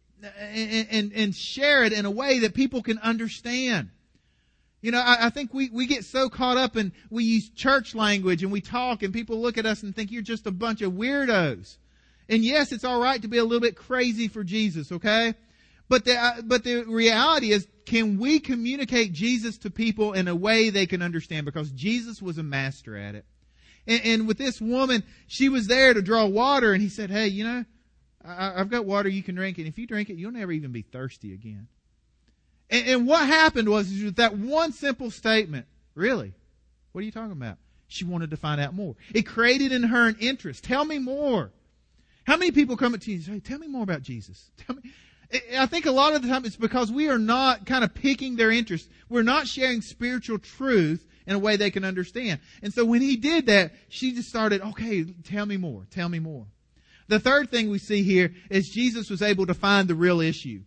and share it in a way that people can understand? I think we get so caught up and we use church language and we talk and people look at us and think you're just a bunch of weirdos. And yes, it's all right to be a little bit crazy for Jesus, okay? But the reality is, can we communicate Jesus to people in a way they can understand? Because Jesus was a master at it. And with this woman, she was there to draw water, and he said, "Hey, I've got water you can drink, and if you drink it, you'll never even be thirsty again." And what happened was with that one simple statement, "Really? What are you talking about?" She wanted to find out more. It created in her an interest. Tell me more. How many people come up to you and say, "Tell me more about Jesus"? Tell me. I think a lot of the time it's because we are not kind of picking their interest. We're not sharing spiritual truth in a way they can understand. And so when he did that, she just started, "Okay, tell me more, tell me more." The third thing we see here is Jesus was able to find the real issue.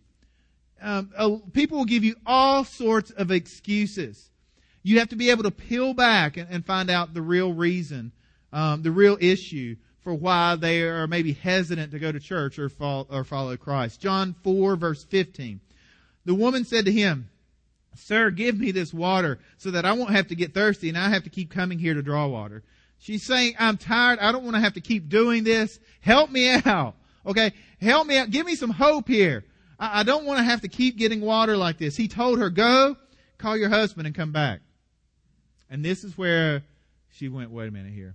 People will give you all sorts of excuses. You have to be able to peel back and find out the real reason, the real issue for why they are maybe hesitant to go to church or follow Christ. John 4, verse 15. The woman said to him, "Sir, give me this water so that I won't have to get thirsty and I have to keep coming here to draw water." She's saying, "I'm tired. I don't want to have to keep doing this. Help me out. Okay? Help me out. Give me some hope here. I don't want to have to keep getting water like this." He told her, "Go, call your husband and come back." And this is where she went, "Wait a minute here.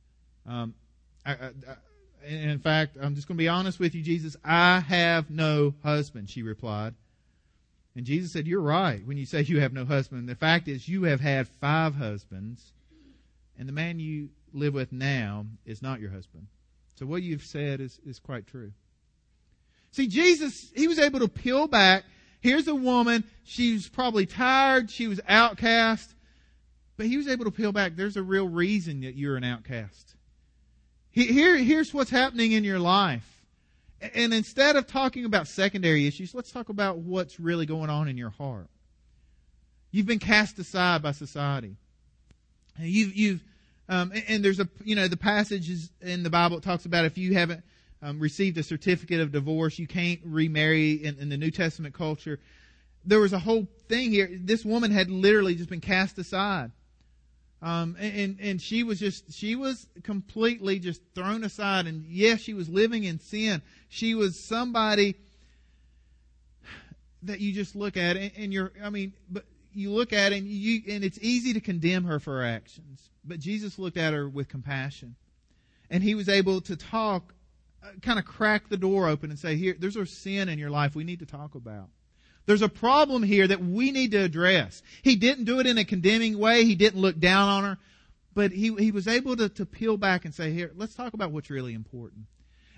In fact, I'm just going to be honest with you, Jesus. I have no husband," she replied. And Jesus said, "You're right when you say you have no husband. The fact is you have had 5 husbands, and the man you live with now is not your husband. So what you've said is quite true." See, Jesus, he was able to peel back. Here's a woman. She was probably tired. She was outcast. But he was able to peel back. There's a real reason that you're an outcast. Here's what's happening in your life. And instead of talking about secondary issues, let's talk about what's really going on in your heart. You've been cast aside by society. And there's the passages in the Bible that talks about if you haven't received a certificate of divorce, you can't remarry in the New Testament culture. There was a whole thing here. This woman had literally just been cast aside. And she was completely just thrown aside. And yes, she was living in sin. She was somebody that you just look at but you look at it and it's easy to condemn her for her actions. But Jesus looked at her with compassion. And he was able to talk, kind of crack the door open and say, "Here, there's a sin in your life we need to talk about. There's a problem here that we need to address." He didn't do it in a condemning way. He didn't look down on her. But he was able to peel back and say, "Here, let's talk about what's really important."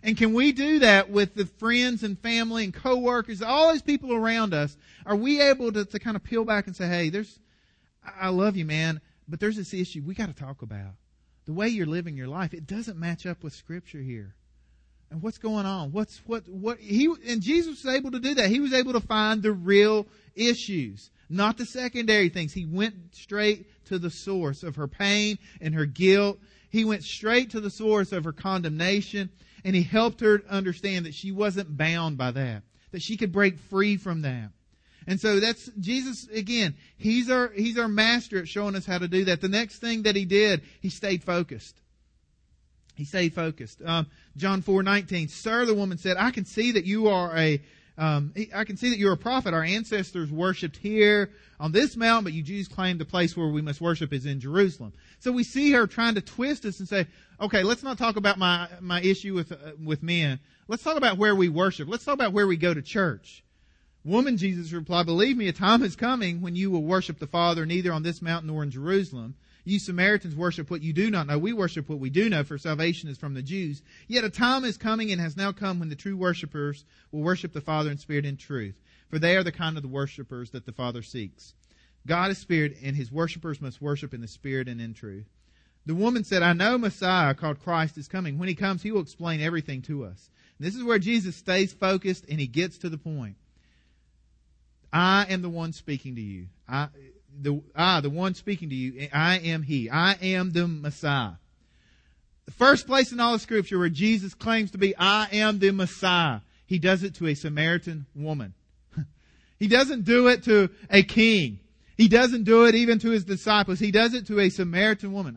And can we do that with the friends and family and coworkers, all those people around us? Are we able to kind of peel back and say, hey, I love you, man, but there's this issue we got to talk about. The way you're living your life, it doesn't match up with Scripture here. And what's going on? And Jesus was able to do that. He was able to find the real issues, not the secondary things. He went straight to the source of her pain and her guilt. He went straight to the source of her condemnation, and he helped her understand that she wasn't bound by that she could break free from that. And so that's Jesus again. He's our master at showing us how to do that. The next thing that he did, he stayed focused. He stayed focused. John 4:19. Sir, the woman said, I can see that you are a prophet. Our ancestors worshipped here on this mountain, but you Jews claim the place where we must worship is in Jerusalem. So we see her trying to twist us and say, okay, let's not talk about my issue with men. Let's talk about where we worship. Let's talk about where we go to church. Woman, Jesus replied, believe me, a time is coming when you will worship the Father neither on this mountain nor in Jerusalem. You Samaritans worship what you do not know. We worship what we do know, for salvation is from the Jews. Yet a time is coming and has now come when the true worshipers will worship the Father in spirit and truth. For they are the kind of the worshipers that the Father seeks. God is spirit, and his worshipers must worship in the spirit and in truth. The woman said, I know Messiah, called Christ, is coming. When he comes, he will explain everything to us. And this is where Jesus stays focused and he gets to the point. I am the one speaking to you. The one speaking to you, I am he. I am the Messiah. The first place in all of Scripture where Jesus claims to be, I am the Messiah. He does it to a Samaritan woman. He doesn't do it to a king. He doesn't do it even to his disciples. He does it to a Samaritan woman.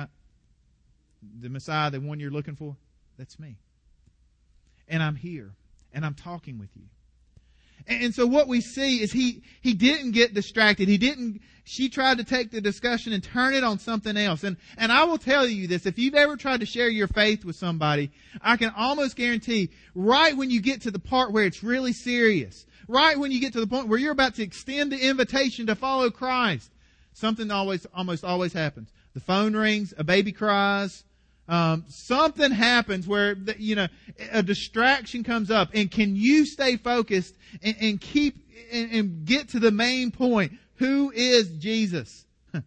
The Messiah, the one you're looking for, that's me. And I'm here. And I'm talking with you. And so what we see is he didn't get distracted. She tried to take the discussion and turn it on something else. And I will tell you this, if you've ever tried to share your faith with somebody, I can almost guarantee right when you get to the part where it's really serious, right when you get to the point where you're about to extend the invitation to follow Christ, something almost always happens. The phone rings, a baby cries, something happens where, a distraction comes up. And can you stay focused and keep and get to the main point? Who is Jesus?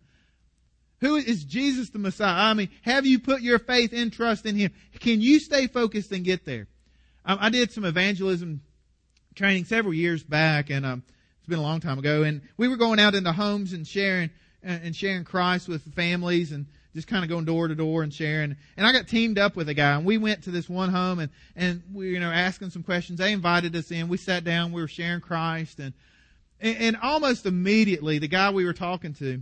Who is Jesus the Messiah? I mean, have you put your faith and trust in him? Can you stay focused and get there? I did some evangelism training several years back, and it's been a long time ago. And we were going out into homes and sharing Christ with families, and just kind of going door to door and sharing. And I got teamed up with a guy, and we went to this one home and we were, asking some questions. They invited us in. We sat down. We were sharing Christ, and almost immediately, the guy we were talking to,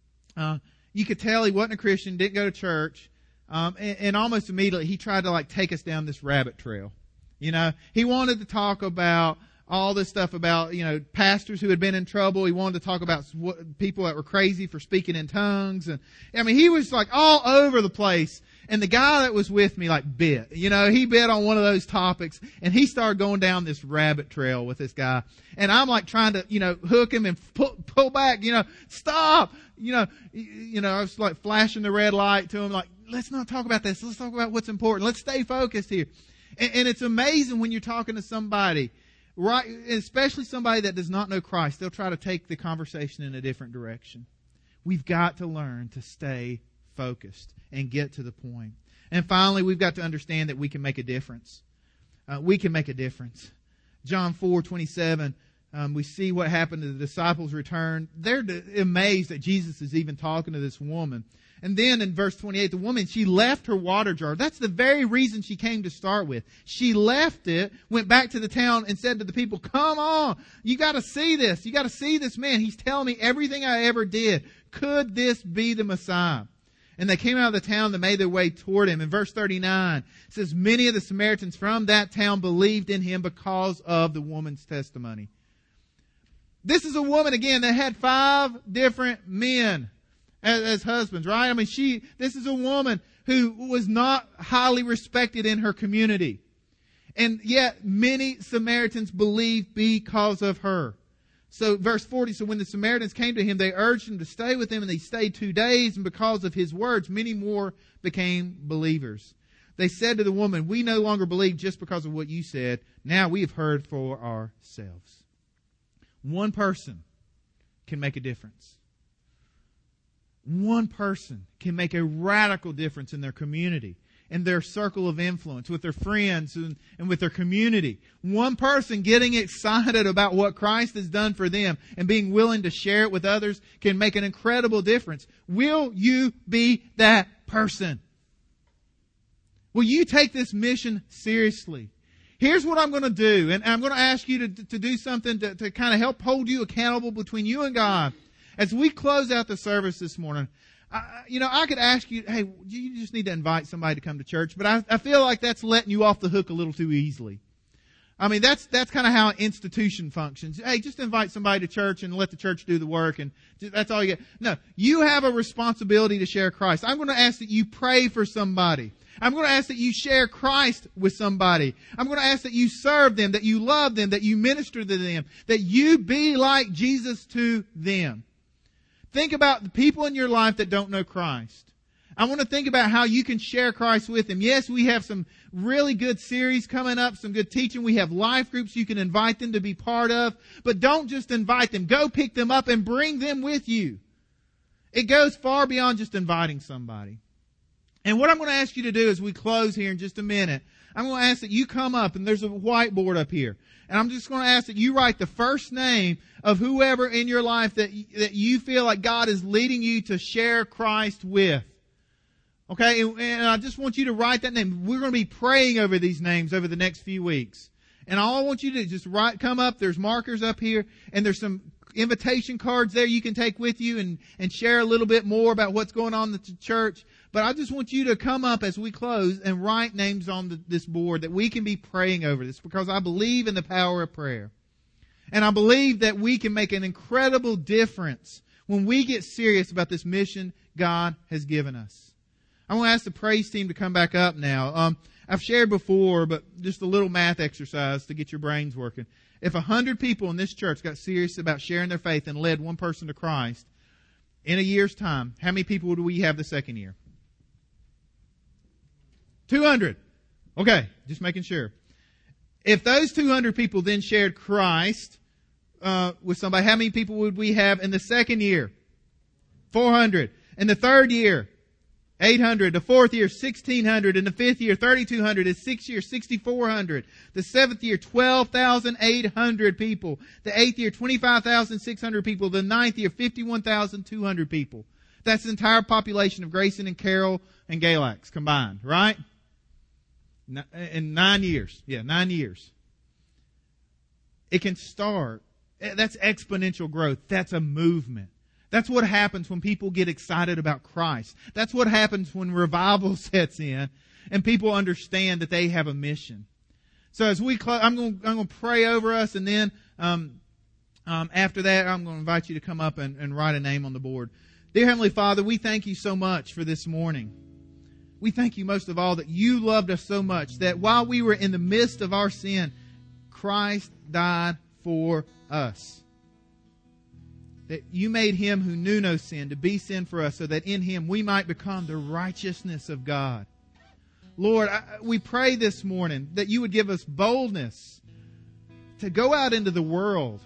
you could tell he wasn't a Christian, didn't go to church, and almost immediately he tried to take us down this rabbit trail. He wanted to talk about all this stuff about, pastors who had been in trouble. He wanted to talk about people that were crazy for speaking in tongues. And he was all over the place. And the guy that was with me bit. He bit on one of those topics, and he started going down this rabbit trail with this guy. And I'm trying to, hook him and pull back, stop. I was flashing the red light to him, let's not talk about this. Let's talk about what's important. Let's stay focused here. And it's amazing when you're talking to somebody, right, especially somebody that does not know Christ, they'll try to take the conversation in a different direction. We've got to learn to stay focused and get to the point. And finally, we've got to understand that we can make a difference. We can make a difference. John 4:27, we see what happened to the disciples' return. They're amazed that Jesus is even talking to this woman. And then in verse 28, the woman, she left her water jar. That's the very reason she came to start with. She left it, went back to the town and said to the people, come on, you got to see this. You got to see this man. He's telling me everything I ever did. Could this be the Messiah? And they came out of the town and made their way toward him. In verse 39, it says, many of the Samaritans from that town believed in him because of the woman's testimony. This is a woman, again, that had 5 different men as husbands, right? This is a woman who was not highly respected in her community. And yet many Samaritans believed because of her. So verse 40, so when the Samaritans came to him, they urged him to stay with them, and they stayed 2 days, and because of his words, many more became believers. They said to the woman, we no longer believe just because of what you said. Now we have heard for ourselves. One person can make a difference. One person can make a radical difference in their community, in their circle of influence, with their friends and with their community. One person getting excited about what Christ has done for them and being willing to share it with others can make an incredible difference. Will you be that person? Will you take this mission seriously? Here's what I'm going to do, and I'm going to ask you to do something to kind of help hold you accountable between you and God. As we close out the service this morning, I could ask you, hey, you just need to invite somebody to come to church, but I feel like that's letting you off the hook a little too easily. I mean, that's kind of how an institution functions. Hey, just invite somebody to church and let the church do the work, and that's all you get. No, you have a responsibility to share Christ. I'm going to ask that you pray for somebody. I'm going to ask that you share Christ with somebody. I'm going to ask that you serve them, that you love them, that you minister to them, that you be like Jesus to them. Think about the people in your life that don't know Christ. I want to think about how you can share Christ with them. Yes, we have some really good series coming up, some good teaching. We have life groups you can invite them to be part of. But don't just invite them. Go pick them up and bring them with you. It goes far beyond just inviting somebody. And what I'm going to ask you to do as we close here in just a minute, I'm going to ask that you come up, and there's a whiteboard up here. And I'm just going to ask that you write the first name of whoever in your life that you feel like God is leading you to share Christ with. Okay? And I just want you to write that name. We're going to be praying over these names over the next few weeks. And all I want you to do is just come up. There's markers up here, and there's some invitation cards there you can take with you and share a little bit more about what's going on at the church. But I just want you to come up as we close and write names on this board that we can be praying over this, because I believe in the power of prayer. And I believe that we can make an incredible difference when we get serious about this mission God has given us. I'm going to ask the praise team to come back up now. I've shared before, but just a little math exercise to get your brains working. If 100 people in this church got serious about sharing their faith and led one person to Christ, in a year's time, how many people would we have the second year? 200. Okay, just making sure. If those 200 people then shared Christ with somebody, how many people would we have in the second year? 400. In the third year, 800. The fourth year, 1,600. In the fifth year, 3,200. The sixth year, 6,400. The seventh year, 12,800 people. The eighth year, 25,600 people. The ninth year, 51,200 people. That's the entire population of Grayson and Carroll and Galax combined, right? In 9 years. Yeah, 9 years. It can start. That's exponential growth. That's a movement. That's what happens when people get excited about Christ. That's what happens when revival sets in and people understand that they have a mission. So as we close, I'm going to pray over us, and then after that, I'm going to invite you to come up and write a name on the board. Dear Heavenly Father, we thank you so much for this morning. We thank you most of all that you loved us so much that while we were in the midst of our sin, Christ died for us. That you made him who knew no sin to be sin for us, so that in him we might become the righteousness of God. Lord, we pray this morning that you would give us boldness to go out into the world,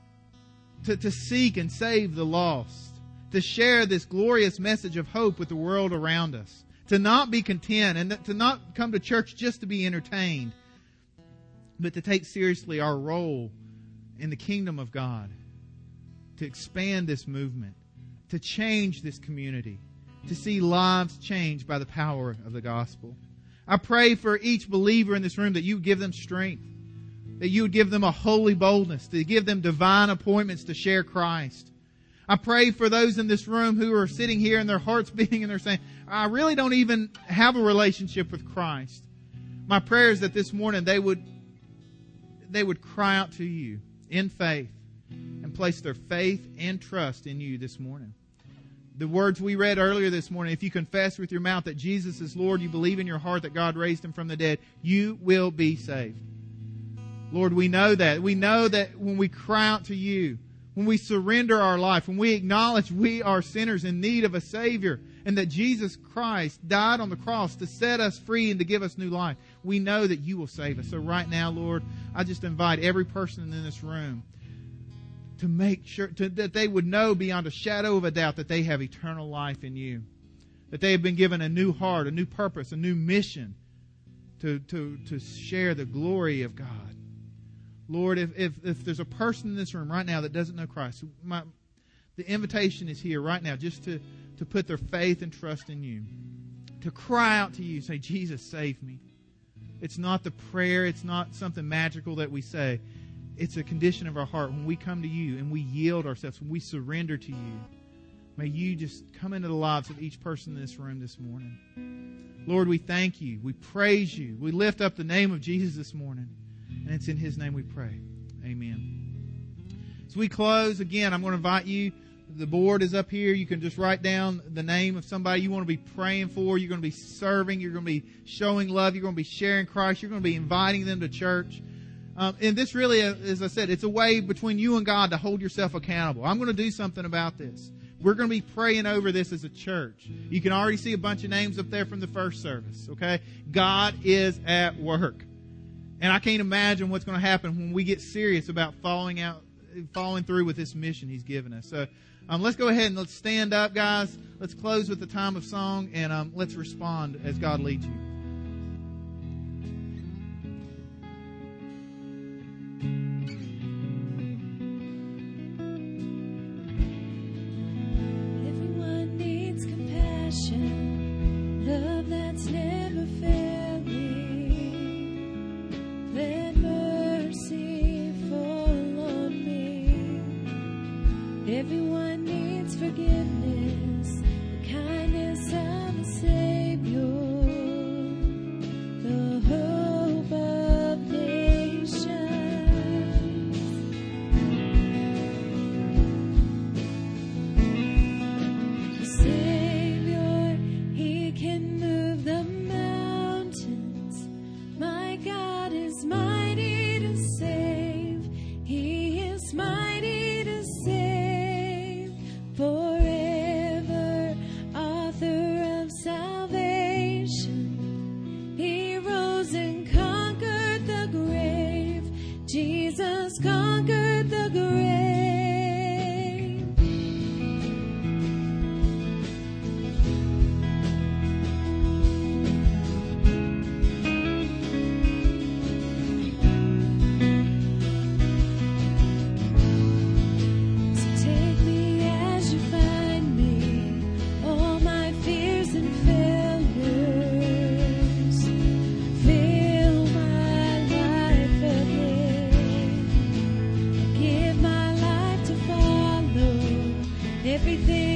to seek and save the lost, to share this glorious message of hope with the world around us, to not be content and to not come to church just to be entertained, but to take seriously our role in the kingdom of God, to expand this movement, to change this community, to see lives changed by the power of the gospel. I pray for each believer in this room that you would give them strength, that you would give them a holy boldness, to give them divine appointments to share Christ. I pray for those in this room who are sitting here and their hearts beating and they're saying, I really don't even have a relationship with Christ. My prayer is that this morning they would cry out to you in faith and place their faith and trust in you this morning. The words we read earlier this morning, if you confess with your mouth that Jesus is Lord, you believe in your heart that God raised him from the dead, you will be saved. Lord, we know that. We know that when we cry out to you, when we surrender our life, when we acknowledge we are sinners in need of a Savior, and that Jesus Christ died on the cross to set us free and to give us new life, we know that you will save us. So right now, Lord, I just invite every person in this room to make sure that they would know beyond a shadow of a doubt that they have eternal life in you, that they have been given a new heart, a new purpose, a new mission to share the glory of God. Lord, if there's a person in this room right now that doesn't know Christ, the invitation is here right now just to put their faith and trust in you, to cry out to you, say, Jesus, save me. It's not the prayer, it's not something magical that we say. It's a condition of our heart when we come to you and we yield ourselves, when we surrender to you. May you just come into the lives of each person in this room this morning. Lord, we thank you. We praise you. We lift up the name of Jesus this morning. And it's in His name we pray. Amen. As we close, again, I'm going to invite you. The board is up here. You can just write down the name of somebody you want to be praying for. You're going to be serving. You're going to be showing love. You're going to be sharing Christ. You're going to be inviting them to church. And this really, as I said, it's a way between you and God to hold yourself accountable. I'm going to do something about this. We're going to be praying over this as a church. You can already see a bunch of names up there from the first service, okay? God is at work. And I can't imagine what's going to happen when we get serious about following through with this mission He's given us. So let's go ahead and let's stand up, guys. Let's close with the time of song, and let's respond as God leads you. Everyone needs compassion, love that's never failing. Let mercy fall on me. Everyone needs forgiveness, the kindness of the Savior, the hope of nations. The Savior, He can move the mountains. My God is mighty to save. He is mighty to save. Forever, author of salvation. He rose and conquered the grave. Jesus conquered the grave. So take me as you find me, all my fears and failures. Fill my life again. Give my life to follow everything